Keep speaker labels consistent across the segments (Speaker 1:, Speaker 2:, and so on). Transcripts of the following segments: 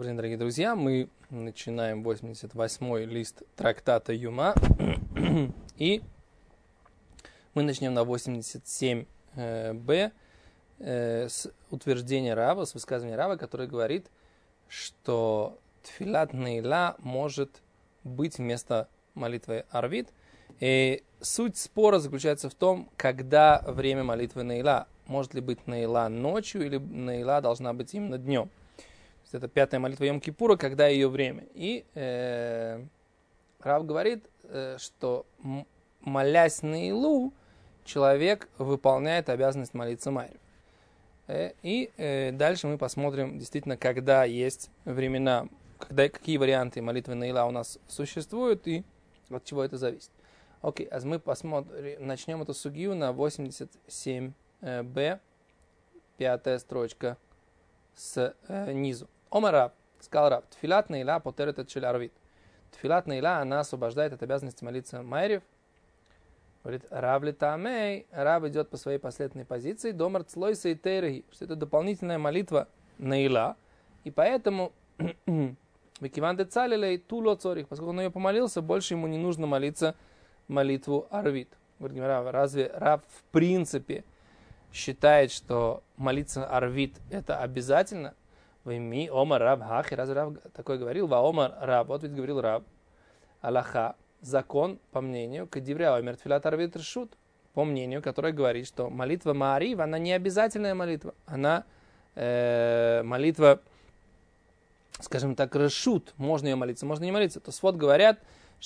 Speaker 1: Добрый день, дорогие друзья. Мы начинаем 88-й лист трактата Юма. И мы начнем на 87б с утверждения Рава, с высказывания Рава, который говорит, что тфилат нейла может быть вместо молитвы арвит. И суть спора заключается в том, когда время молитвы нейла. Может ли быть нейла ночью или нейла должна быть именно днем. Это пятая молитва Йом-Кипура, когда ее время. И Рав говорит, что молясь на Илу, человек выполняет обязанность молиться Майрев. И дальше мы посмотрим, действительно, когда есть времена, какие варианты молитвы на Ила у нас существуют и от чего это зависит. Окей, а мы начнем эту сугию на 87б, пятая строчка снизу. Омар Рав, сказал Рав, тфилат нейла потерет от чель арвит. Тфилат нейла, она освобождает от обязанности молиться Майрев. Говорит, Рав литамей, Рав идет по своей последовательной позиции, домар цлой сейтерги, что это дополнительная молитва нейла. И поэтому, векиван де цалилей туло цорих, поскольку он ее помолился, больше ему не нужно молиться молитву арвит. Говорит, разве Рав в принципе считает, что молиться арвит это обязательно? Вайми омар Рав хахи, разве Рав такой говорил? Ва омар Рав, вот ведь говорил Рав, Аллаха, закон, по мнению, кадивря омер тфилат арвит решут, по мнению, который говорит, что молитва Маарив, она не обязательная молитва, она молитва, скажем так, решут, можно ее молиться, можно не молиться. То свод говорят,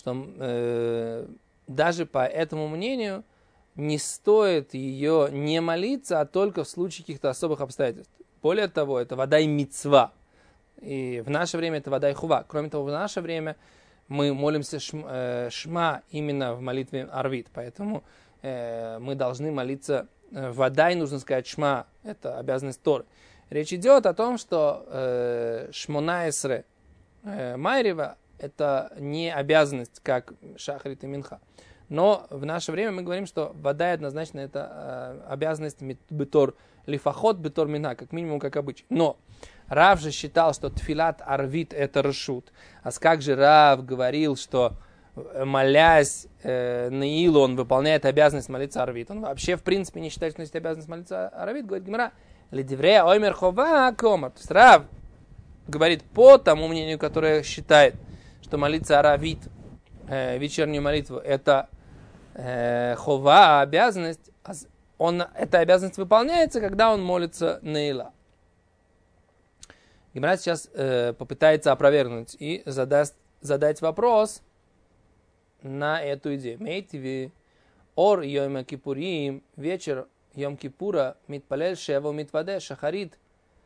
Speaker 1: что даже по этому мнению не стоит ее не молиться, а только в случае каких-то особых обстоятельств. Более того, это водай мицва. И в наше время это водай хува. Кроме того, в наше время мы молимся шма именно в молитве арвит. Поэтому мы должны молиться водай, нужно сказать шма. Это обязанность Торы. Речь идет о том, что шмонаэсре майрева это не обязанность, как шахрит и минха. Но в наше время мы говорим, что вода однозначно это обязанность бетор лифахот, бетор мина, как минимум, как обычно. Но Рав же считал, что тфилат арвит это решут. А как же Рав говорил, что молясь на Илу, он выполняет обязанность молиться арвит. Он вообще в принципе не считает, что есть обязанность молиться арвит. Говорит Гемара, ледеврея оймер хова комар. То есть Рав говорит по тому мнению, которое считает, что молиться аравит, вечернюю молитву, это хова, обязанность. Эта обязанность выполняется, когда он молится на Ила. Гемара сейчас попытается опровергнуть и задать вопрос на эту идею. Мейтиви ор йома кипурим, вечер Йом-Кипура, митпалель шева митваде, шахарит,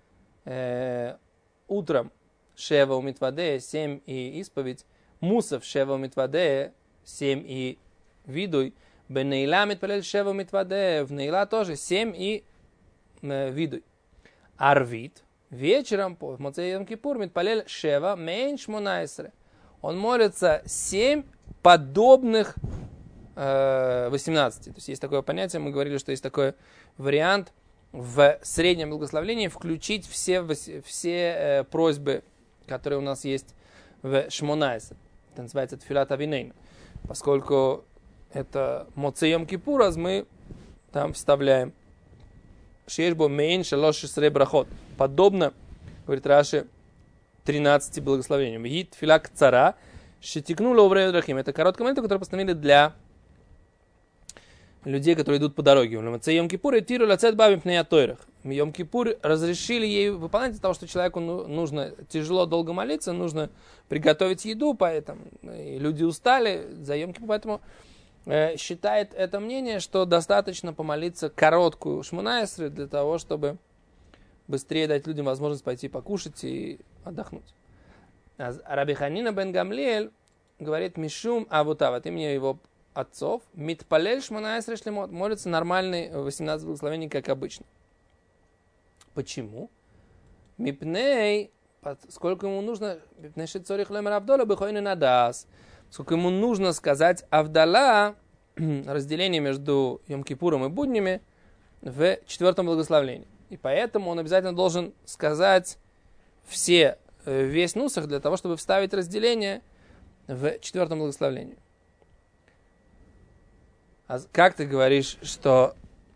Speaker 1: утром шева митваде, 7 и исповедь, мусав шева митваде, 7 и видуй, бенейла митпалель шева митваде, в нейла тоже 7 и видуй. Арвит, вечером, в Моцей Йом-Кипур, митпалель шева, меньш монайсре. Он молится 7 подобных 18. То есть есть такое понятие, мы говорили, что есть такой вариант в среднем благословении включить все просьбы, которые у нас есть в Шмонайсе. Это называется тфилат авинейн. Поскольку это Моцей Йом-Кипур, мы там вставляем шешбо мейн шалош шесре брахот. Подобно, говорит Раши, 13 благословениям. И тфилак цара шетикнула уврею драхим. Это короткая молитва, которую постановили для людей, которые идут по дороге. Йом-Кипур и тиру лацет бабим пнея тойрах. Йом-Кипур разрешили ей выполнять из-за того, что человеку нужно тяжело долго молиться, нужно приготовить еду, поэтому и люди устали за Йом-Кипур, поэтому считает это мнение, что достаточно помолиться короткую шмонайсры для того, чтобы быстрее дать людям возможность пойти покушать и отдохнуть. А Раби Ханина бен Гамлиэль говорит мишум авутав, от имени его отцов, митпалель шмонайсры шлемот, молится нормальный 18 благословений, как обычно. Почему? Мипней, сколько ему нужно, сколько ему нужно сказать Авдала, разделение между Йом-Кипуром и буднями, в 4 благословении. И поэтому он обязательно должен сказать все весь нусах для того, чтобы вставить разделение в 4-м благословении. А как ты говоришь, что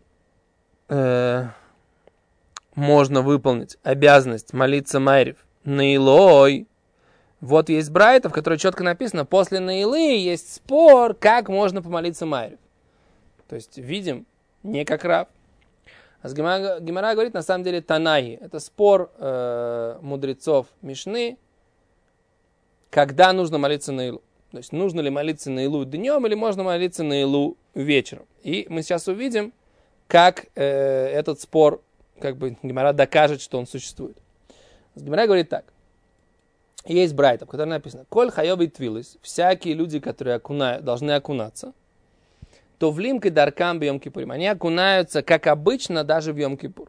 Speaker 1: можно выполнить обязанность молиться Майрив Наилой? Вот есть брайта, в которой четко написано, после Наилы есть спор, как можно помолиться Майрив. То есть видим, не как Рав. А Гемара говорит, на самом деле, Танаи. Это спор мудрецов Мишны, когда нужно молиться Наилу. То есть нужно ли молиться Наилу днем или можно молиться Наилу вечером. И мы сейчас увидим, как этот спор, как бы Гемара докажет, что он существует. Гемара говорит так. Есть брайта, в которой написано, «Коль хайоби твилис», всякие люди, которые должны окунаться, то в лимке даркам бьем кипурим. Они окунаются, как обычно, даже в Йом Кипур.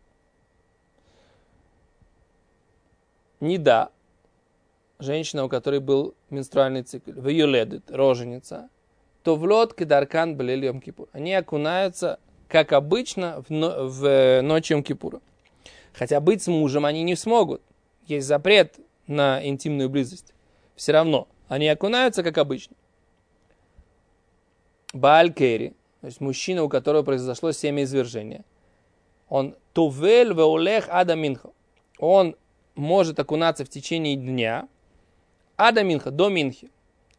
Speaker 1: Не да. Женщина, у которой был менструальный цикл, в юледит, роженица, то в лодке даркан блель Йом Кипур. Они окунаются, как обычно, в ночь Йом Кипура. Хотя быть с мужем они не смогут. Есть запрет на интимную близость. Все равно они окунаются, как обычно. Бааль Кери, то есть мужчина, у которого произошло семяизвержение, он тувель веулех ада минха. Он может окунаться в течение дня ада минха, до минхи.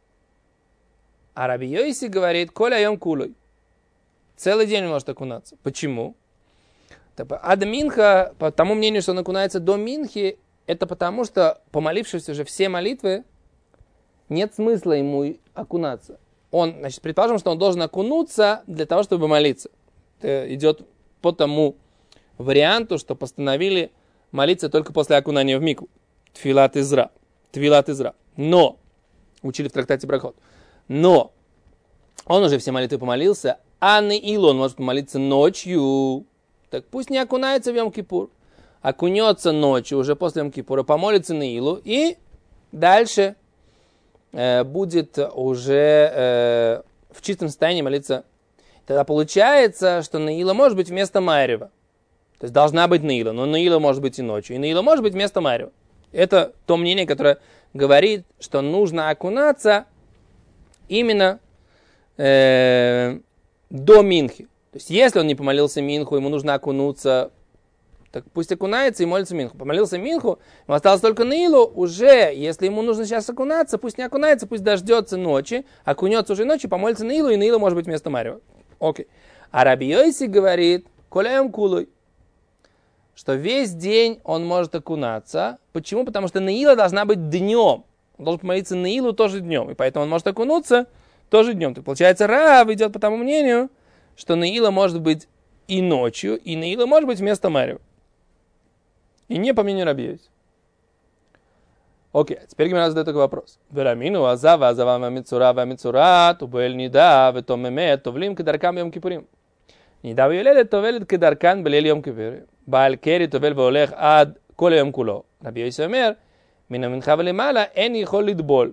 Speaker 1: А Раби Йоси говорит, коля йом кулой. Целый день он может окунаться. Почему? Ада минха, по тому мнению, что он окунается до минхи, это потому, что, помолившись уже все молитвы, нет смысла ему окунаться. Предположим, что он должен окунуться для того, чтобы молиться. Это идет по тому варианту, что постановили молиться только после окунания в микву. Тфилат Изра. Но, учили в трактате Брахот, но он уже все молитвы помолился, а Наилу он может помолиться ночью. Так пусть не окунается в Йом-Кипур. Окунется ночью, уже после Йом-Кипура, помолится Наилу и дальше будет уже в чистом состоянии молиться. Тогда получается, что Наила может быть вместо Майрева. То есть должна быть Наила, но Наила может быть и ночью. И Наила может быть вместо Майрева. Это то мнение, которое говорит, что нужно окунаться именно до Минхи. То есть если он не помолился Минху, ему нужно окунуться, так пусть окунается и молится Минху. Помолился Минху, ему осталось только Наилу, уже, если ему нужно сейчас окунаться, пусть не окунается, пусть дождется ночи, окунется уже ночью, помолится Наилу, и Наила может быть вместо Марева. Окей. А Раби Йоси говорит, коляем кулой, что весь день он может окунаться. Почему? Потому что Наила должна быть днем. Он должен помолиться Наилу тоже днем, и поэтому он может окунуться тоже днем. Так получается, Рав идет по тому мнению, что Наила может быть и ночью, и Наила может быть вместо Марева. И не по мнению Раби Йоси. Окей, теперь Гемара задает такой вопрос. Верамину азава мицура, тубель нида, ветомемет, товлим кедаркам йом кипурим. Нида виолелет, товелет кедаркан белель йом кипурим. Бааль кери товел веолех ад кол йом куло. Раби Йоси אומר, מן המנחה ולמעלה אין יכול לטבול.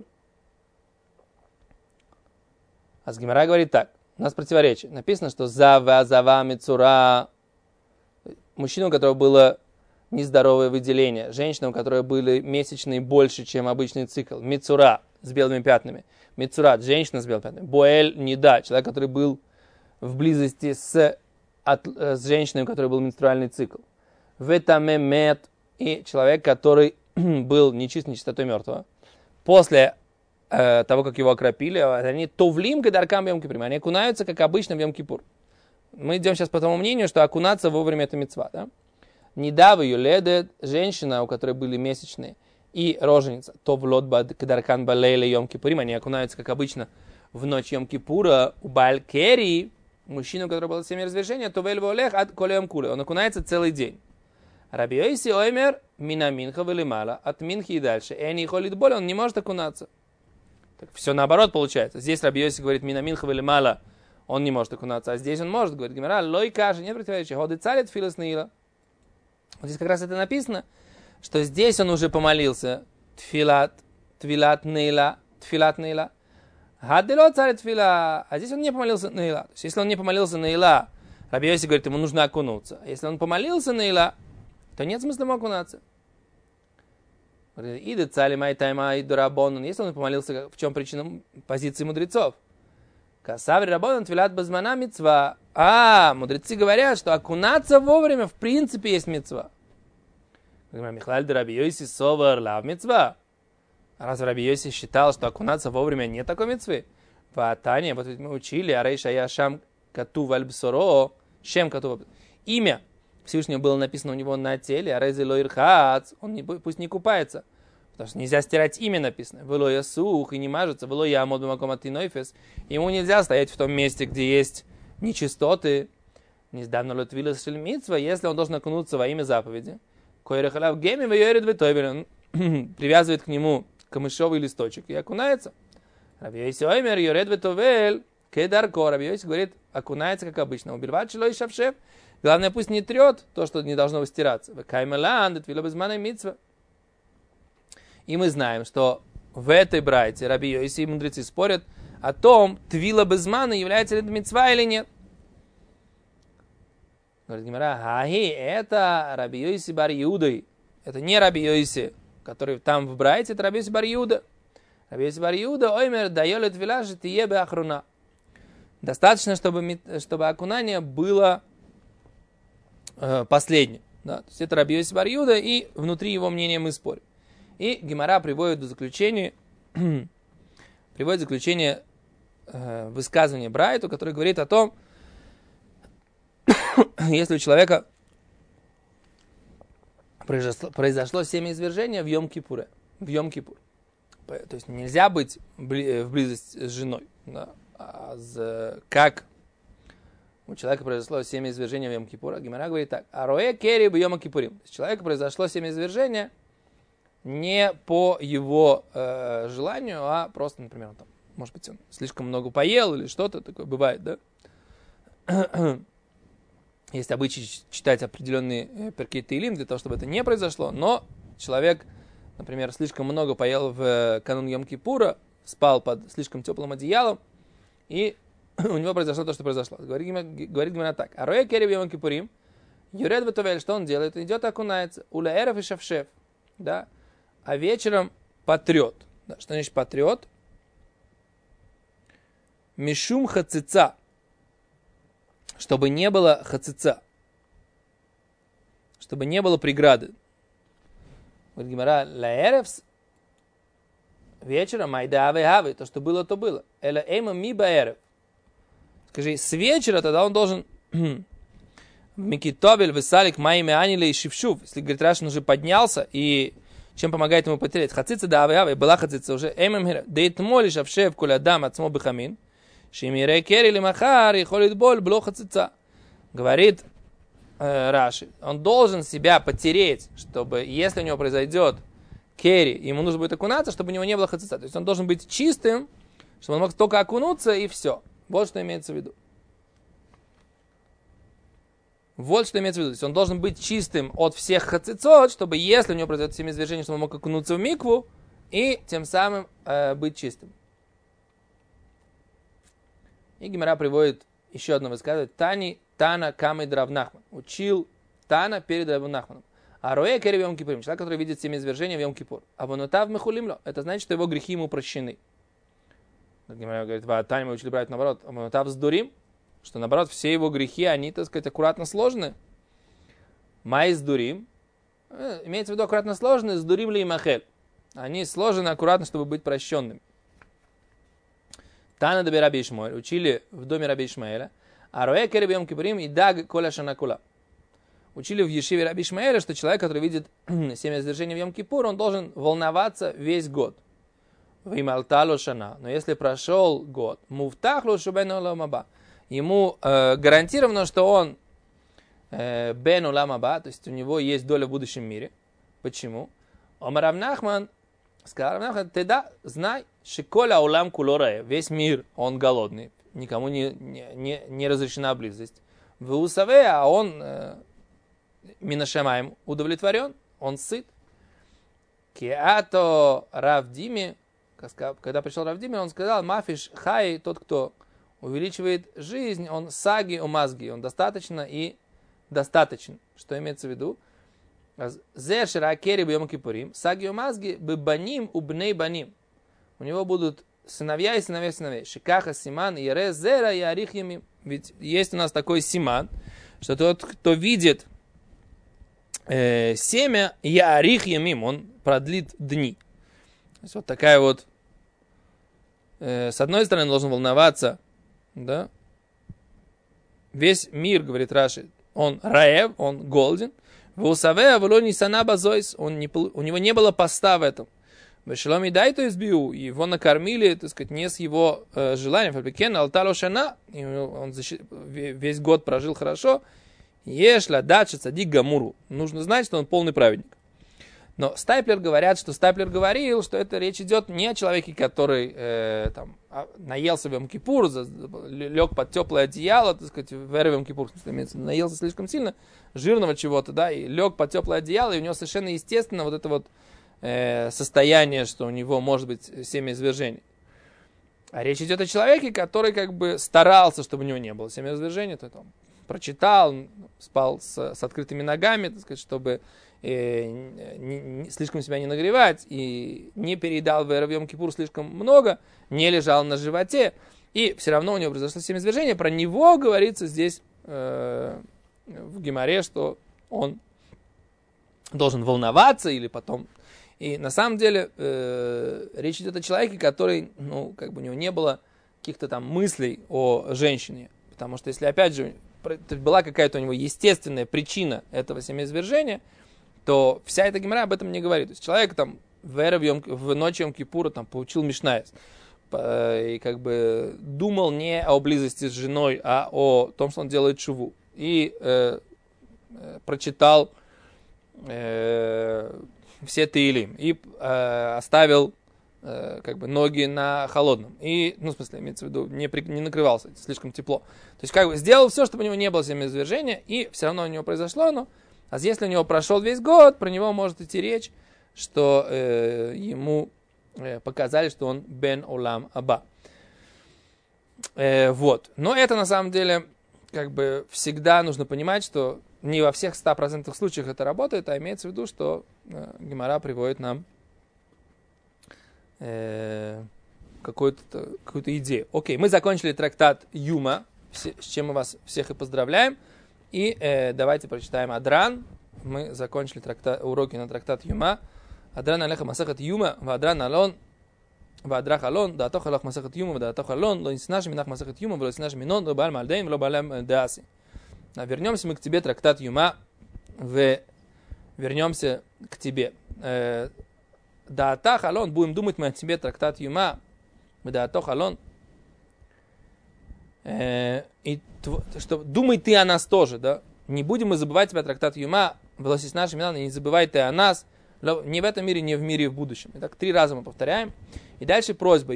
Speaker 1: Аз Гемара говорит так. У нас противоречие. Написано, что зава мицура, мужчина, у которого было нездоровое выделение, женщина, у которой были месячные больше, чем обычный цикл, мицура с белыми пятнами, мицурат, женщина с белыми пятнами, боэль нида, человек, который был в близости с женщиной, у которой был менструальный цикл, ветамемет, и человек, который был нечист, нечистотой мертвого, после того, как его окропили, они товлим кедаркам йом кипурим, они окунаются, как обычно, в Йом Кипур. Мы идем сейчас по тому мнению, что окунаться вовремя это мицва, да? Недавно юледет, женщина, у которой были месячные, и роженица, то в лотба кедаркан балейле Йом Кипурим, они окунаются, как обычно, в ночь Йом Кипура, у Бааль-Кери, мужчина, у которого было семяизвержение, то вэль волех от коле Йом Куле, он окунается целый день. Раби Йоси оймер, мина минха велимала, от минхи и дальше, эни холит боль, он не может окунаться. Так все наоборот получается. Здесь Раби Йоси говорит, мина минха велимала, он не может окунаться, а здесь он может, говорит Гемара, лой каши, нет противоречия, ходы царит филос наила. Вот здесь как раз это написано, что здесь он уже помолился. Тфилат нейла. Гадело царит тфила. А здесь он не помолился нейла. То есть, если он не помолился нейла, Раби Йоси говорит, ему нужно окунуться. А если он помолился нейла, то нет смысла ему окунаться. Иды цали май тайма и дурабонун. Если он помолился, в чем причина позиции мудрецов? Касаври рабонун твилат базмана мицва. Мудрецы говорят, что окунаться вовремя в принципе есть мицва. Михлаль де Раби Йоси совар лав мицва. Раз Раби Йоси считал, что окунаться вовремя нет такой мицвы. Ватане, вот мы учили, арейша я шам кату вальбсоро, шем кату. Имя Всевышнего было написано у него на теле, арейзи лоирхац, пусть не купается. Потому что нельзя стирать имя написано. Вело я сух и не мажется, вело я амод бамакоматинойфес. Ему нельзя стоять в том месте, где есть нечистоты. Нездавна лотвилас шельмитсва, если он должен окунуться во имя заповеди. Койрехалав геми вейорит ветойбер, он привязывает к нему камышовый листочек и окунается. Раби Йоси оймер йорет ветовель кедарко. Раби Йоси говорит, окунается как обычно. Убирват шелой шавшев. Главное, пусть не трет то, что не должно стираться. Каймелан, твила безмана митсва. И мы знаем, что в этой брайте Раби Йоси и мудрецы спорят о том, твила безмана является ли это митцва или нет. Говорит Гемара, это Раби Йоси бар Иудой. Это не Раби Йоси, который там в брайте, это Раби Йоси бар Иуда. Раби Йоси бар Иуда, оймер дайолет твила житие беахруна. Достаточно, чтобы окунание было последнее. Да? То есть это Раби Йоси бар Иуда, и внутри его мнения мы спорим. И Гемара приводит заключение высказывания Брайту, который говорит о том, если у человека произошло семяизвержение в Йом-Кипур. То есть нельзя быть в близости с женой. Да? Как у человека произошло семяизвержение в Йом-Кипур, Гемара говорит так. Ароэ кери б Йом-Кипурим. У человека произошло семяизвержение не по его желанию, а просто, например, там, может быть, он слишком много поел или что-то такое бывает, да? Есть обычай читать определенные перкей Теилим для того, чтобы это не произошло, но человек, например, слишком много поел в канун Йом-Кипура, спал под слишком теплым одеялом, и у него произошло то, что произошло. Говорит Гемара так. Ароэ кери б Йом-Кипурим, юред ветовель, что он делает? Идет и окунается. Уля эров и шавшев, да? А вечером потрет. Да, что значит потрет? Мишум хацица. Чтобы не было хацица. Чтобы не было преграды. Говорит Гемара, лаэревс вечером майдавы-хавы. То, что было, то было. Эла эйма ми баэрев. Скажи, с вечера тогда он должен микитобель высалик майми аниле и шившув. Если, говорит, Раши, он уже поднялся и чем помогает ему потерять. Хацица да авы, была хацица уже. Дейт моли шавшев коля дам отсмо бихамин. Шимире кери ли махар и холит боль бло хацица. Говорит Раши, он должен себя потереть, чтобы, если у него произойдет кери, ему нужно будет окунаться, чтобы у него не было хацица. То есть он должен быть чистым, чтобы он мог только окунуться и все. Вот что имеется в виду. Вот что имеется в виду. То есть он должен быть чистым от всех хацицот, чтобы если у него произойдет семяизвержение, чтобы он мог окунуться в микву и тем самым быть чистым. И Гемара приводит еще одно высказывание. Тана камед Рав Нахман. Учил Тана перед Рав Нахманом. А роэ керев Йом Кипурим. Человек, который видит семяизвержение в Йом Кипур. А вонотав мехулимло. Это значит, что его грехи ему прощены. Гемара говорит, Тане мы учили брать наоборот. А вонотав сдурим. Что наоборот, все его грехи, они, так сказать, аккуратно сложены. Май сдурим. Имеется в виду аккуратно сложены, сдурим ли и махель. Они сложены аккуратно, чтобы быть прощенными. Тана даби Раби Ишмаэль. Учили в доме Раби Ишмаэля. А роэ керев Йом Кипурим и даг коля шанакула. Учили в Ешиве Раби Ишмаэля, что человек, который видит семяизвержение в Йом Кипур, он должен волноваться весь год. Вималтало шана. Но если прошел год, муфтахлу шубен олам аба. Ему гарантировано, что он бен олам аба, то есть у него есть доля в будущем мире. Почему? Омар Рав Нахман сказал, Рав Нахман, ты да, знай, шиколя олам кулорая, весь мир, он голодный, никому не разрешена близость. В Усаве, а он минашамаем удовлетворен, он сыт. Киато Рав Диме, когда пришел Рав Диме, он сказал, мафиш хай, тот, кто увеличивает жизнь, он саги умазги, он достаточно и достаточен. Что имеется в виду? Зе ширакери бьем кипурим, сагио мазги бебаним убней баним. У него будут сыновья и сыновья сыновей. Шикаха симан ире зера и арих ямим. Ведь есть у нас такой симан, что тот, кто видит семя, я арих ямим, он продлит дни. То есть вот такая вот, с одной стороны, должен волноваться, да, весь мир, говорит Раши, он раев, он голоден, у него не было поста в этом. Вешелом и дай то избью, его накормили, так сказать, не с его желанием. Фабрикен алтало шана, он весь год прожил хорошо. Ешла дача цадик гамуру. Нужно знать, что он полный праведник. Но Стайплер говорил, что это речь идет не о человеке, который наелся в Йом-Кипур, лег под теплое одеяло, так сказать, в Йом-Кипур, наелся слишком сильно жирного чего-то, да, и лег под теплое одеяло, и у него совершенно естественно вот это вот состояние, что у него может быть семяизвержение. А речь идет о человеке, который как бы старался, чтобы у него не было семяизвержения, то там прочитал, спал с открытыми ногами, так сказать, чтобы слишком себя не нагревать, и не переедал в Йом-Кипур слишком много, не лежал на животе, и все равно у него произошло семяизвержение. Про него говорится здесь в Гемаре, что он должен волноваться или потом. И на самом деле речь идет о человеке, который, ну, как бы у него не было каких-то там мыслей о женщине. Потому что если, опять же, была какая-то у него естественная причина этого семяизвержения, то вся эта гемара об этом не говорит. То есть человек там в ночь Йом-Кипура там получил мишнаес и как бы думал не о близости с женой, а о том, что он делает шуву. И прочитал все Теилим и оставил как бы ноги на холодном. И, ну, в смысле, имеется в виду, не накрывался, слишком тепло. То есть, как бы сделал все, чтобы у него не было семяизвержения, и все равно у него произошло оно. А если у него прошел весь год, про него может идти речь, что ему показали, что он бен олам аба. Вот. Но это, на самом деле, как бы всегда нужно понимать, что не во всех 100% случаях это работает, а имеется в виду, что Гемара приводит нам какую-то идею. Окей, мы закончили трактат Юма, с чем мы вас всех и поздравляем. И давайте прочитаем Адран. Мы закончили уроки на трактат Юма. Адран алеха масахат Юма, вадран алон, вадрах алон, даатох алох масахат Юма, даатох алон, ло инснаш минах масахат Юма, вло инснаш минон, ло бааль мальдейм, вло баалям дааси. Вернемся мы к тебе, трактат Юма, вернемся к тебе. Даатах алон, будем думать мы о тебе, трактат Юма, даатох алон. И что, думай ты о нас тоже, да? Не будем мы забывать тебя, трактат Юма, власти нашими нами, не забывай ты о нас, не в этом мире, не в мире в будущем. Итак, 3 раза мы повторяем. И дальше просьба.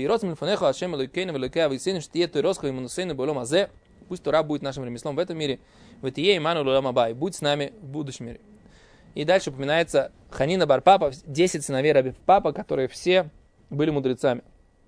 Speaker 1: Пусть Тора будет нашим ремеслом в этом мире, и будь с нами в будущем мире. И дальше упоминается Ханина бар Папа, 10 сыновей Раби Папа, которые все были мудрецами.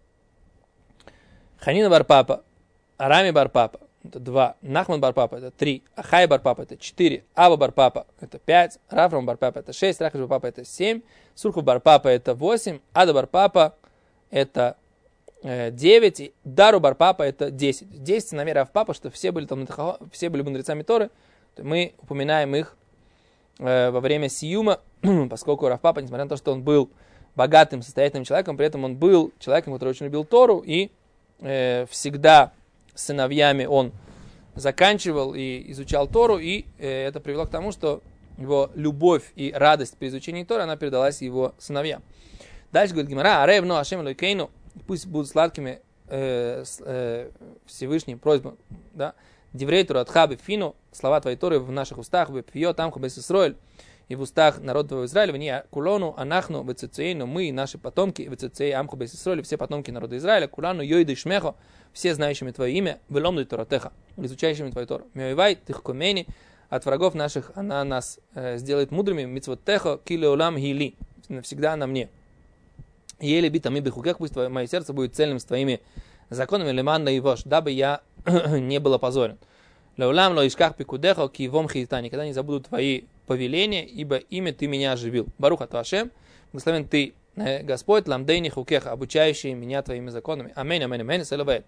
Speaker 1: Ханина бар Папа, Арами бар Папа, это 2, Нахман бар Папа, это 3, Ахай бар Папа, это 4, Аба бар Папа, это 5, Рафрам бар Папа, это 6, Рахаш бар Папа, это 7, Сурху бар Папа, это 8, Ада бар Папа, это 9, и Дару бар Папа, это 10. 10 сыновей Рав Папа, что все были мудрецами Торы, мы упоминаем их во время Сиюма, поскольку Рав Папа, несмотря на то, что он был богатым, состоятельным человеком, при этом он был человеком, который очень любил Тору, и всегда с сыновьями он заканчивал и изучал Тору, и это привело к тому, что его любовь и радость при изучении Торы, она передалась его сыновьям. Дальше говорит Гемара, аревну ашем элокейну, пусть будут сладкими Всевышним просьбам, да, диврей Тора атхабы фину, слова твоей Торы в наших устах, бепьё тамху бес Исроэль, и в устах народа твоего Израиля, вне кулону, анахну, вецецейну, мы и наши потомки, вецецей амху бес Исроэль, все потомки народа Израиля, кулану, йойды шмехо, все знающими твое имя, веломды Торатеха, изучающими твою Тору. Мёйвай, тихкомени, от врагов наших она нас сделает мудрыми, мицвоттехо, килеолам хили, навсегда на мне. Еле битами бихукех, пусть мое сердце будет цельным с твоими законами, леман наивош, дабы я не был опозорен. Леулам ло ишках пикудехо, ки вом хитани, когда не забуду твои повеление, ибо ими ты меня оживил. Баруха Туашем, благословен ты, Господь, ламдейни хукеха, обучающий меня твоими законами. Аминь, аминь, аминь, салавает.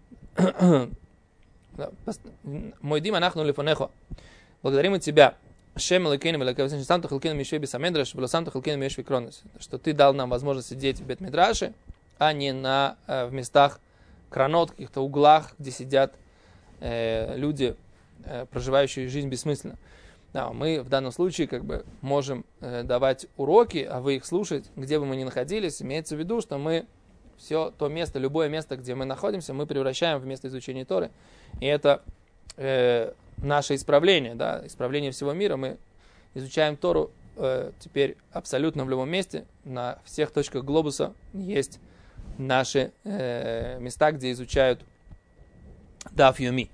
Speaker 1: Мой дима нахну лифонехо. Благодарим от тебя, Шем Лакейну Велакавсин, сам Тухалкину Мишве Бисамедраш, было сам Тухалкину Мишве Кронос, что ты дал нам возможность сидеть в Бет-Мидраше, а не в местах кранот, каких-то углах, где сидят люди, проживающие жизнь бессмысленно. Да, мы в данном случае можем давать уроки, а вы их слушать, где бы мы ни находились. Имеется в виду, что мы все то место, любое место, где мы находимся, мы превращаем в место изучения Торы. И это наше исправление, да, исправление всего мира. Мы изучаем Тору теперь абсолютно в любом месте. На всех точках глобуса есть наши места, где изучают Даф Йоми.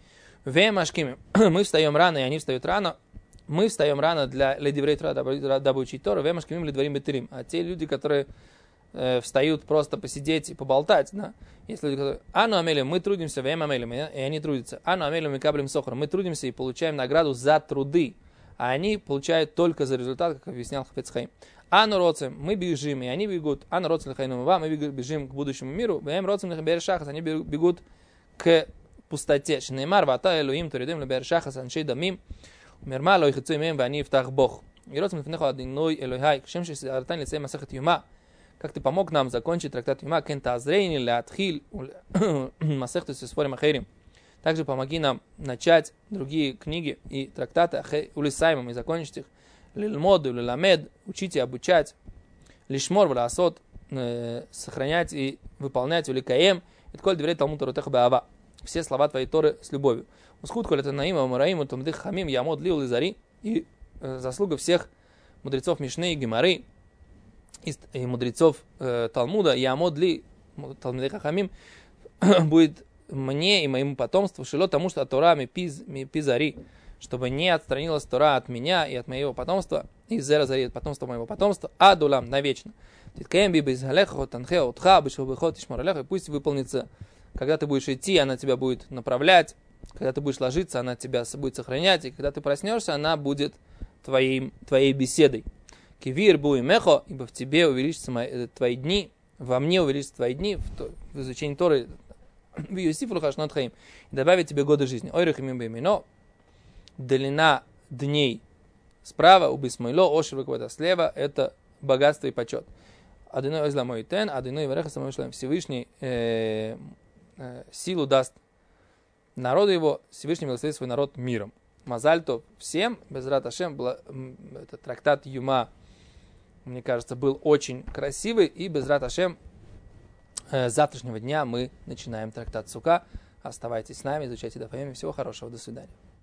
Speaker 1: Мы встаем рано, и они встают рано. Мы встаем рано для Ледиврей Тора, дабы учить Тору. Вемашкимим ледварим бетерим. А те люди, которые встают просто посидеть и поболтать, да, есть люди, которые ану амелем, мы трудимся, вем амелем, и они трудятся. Ану амелем, мы каблем сохар, мы трудимся и получаем награду за труды, а они получают только за результат, как объяснял Хафец Хаим. Ану роцем, мы бежим, и они бегут. Ану роцем лехайну ва, мы бежим к будущему миру. Вем роцем лехайбер шахас, они бегут к пустоте. Шнеймар вата элуим туридем лебер шахас аншей дамим. Умерма лой хицу имеем, вани втах бог. И роцем лефнеху адиной элойхай, кшем шеси артань лицей масахат юма. Как ты помог нам закончить трактат Юма, кента азрейни, леатхиль, масехту сисфорим ахерим. Также помоги нам начать другие книги и трактаты улисаймом и закончить их. Лильмоду, лиламед, учить и обучать. Лишмор, власот, сохранять и выполнять. Уликаем, и тколь дверей Талмуд Торотеха беава. Все слова твоей Торы с любовью. Усхуд коль это наима, мараиму, тумдых хамим, ямод лил лизари. И заслуга всех мудрецов Мишны и Гемары, и мудрецов Талмуда, и Амодли, Талмидей Хахамим, будет мне и моему потомству, шило тому, что от Тора ми пизари, чтобы не отстранилась Тора от меня и от моего потомства, и зера зари от потомства моего потомства, а дулам навечно. И пусть выполнится, когда ты будешь идти, она тебя будет направлять, когда ты будешь ложиться, она тебя будет сохранять, и когда ты проснешься, она будет твоей беседой. Кивир буй мехо, ибо в тебе увеличатся твои дни, во мне увеличатся твои дни, в изучении Торы, в Юсифу Хашнот Хаим, и добавить тебе годы жизни. Ойрах имим беймино, длина дней справа, убисмойло, ошер какой-то слева, это богатство и почет. Адыной озла мой тен, адыной вареха самой шлем. Всевышний силу даст народу его, Всевышний благословит свой народ миром. Мазальто всем, Безрат Ашем, этот трактат Юма, мне кажется, был очень красивый, и Безрат Ашем с завтрашнего дня мы начинаем трактат Сука. Оставайтесь с нами, изучайте Даф Йоми. Всего хорошего, до свидания.